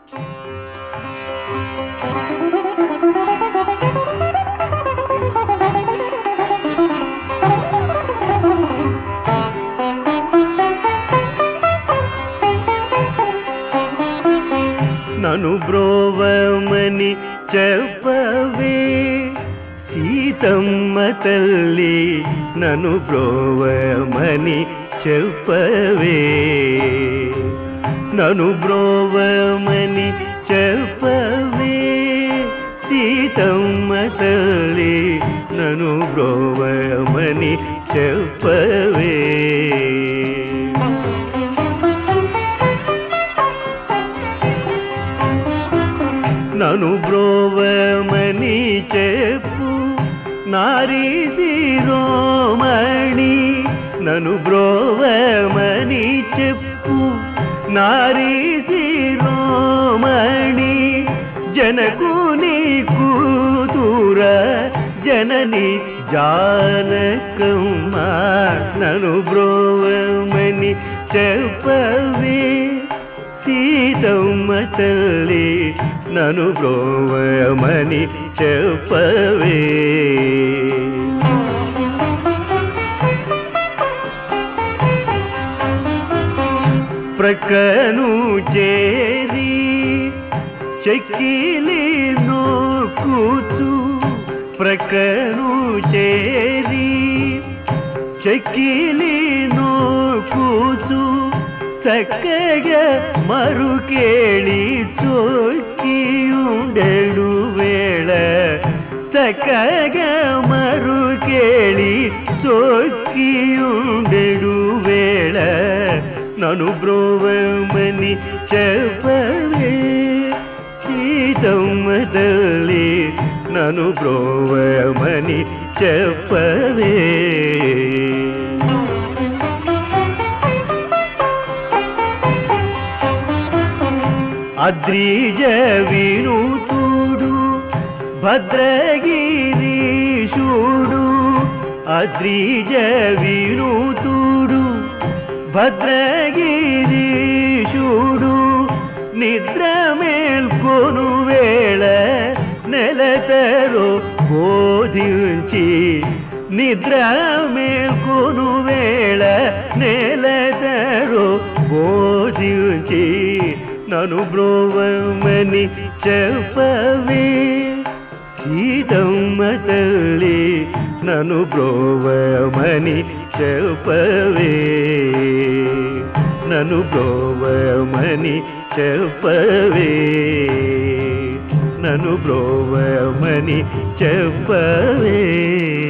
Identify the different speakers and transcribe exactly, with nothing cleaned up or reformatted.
Speaker 1: నను బ్రోవమని చెప్పవే సీతమ్మ తల్లి, నను బ్రోవమని చెప్పవే, నను బ్రోవమని చెప్పవే సీతమ్మ తల్లి, నను బ్రోవమని చెప్పవే. నను బ్రోవమని చెప్పు నారీ శిరోమణి, నను బ్రోవమని చెప్పు నారీ శిరోమణి, జనకుని కూతుర జనని జానకమ్మ, నను బ్రోవమని చెప్పవే సీతమ్మ తల్లి, నను బ్రోవమని చెప్పవే. ప్రక్కను చేరి చెక్కిలి నోకుతూ, ప్రక్కను చేరి చెక్కిలి నోకుతూ, చక్కగా మరుకేళి చోకియుండెడు వేళ, చక్కగా మరుకేళి చోకియుండెడు వేళ, నను బ్రోవమని చెప్పవే సీతమ్మ తల్లి, నను బ్రోవమని చెప్పవే. అద్రిజ వినూతుడు భద్రగిరీశుడు, అద్రిజ వినూతుడు భద్రగిరీశుడు, నిద్ర మేల్కొను వేళ నెలతరో బోధించి, నిద్ర మేల్కొను వేళ నెలతరో బోధించి, నను బ్రోవమని చెప్పవే సీతమ్మ తల్లి, నను బ్రోవమని చెప్పవే, నను బ్రోవమని చెప్పవే, నను బ్రోవమని చెప్పవే.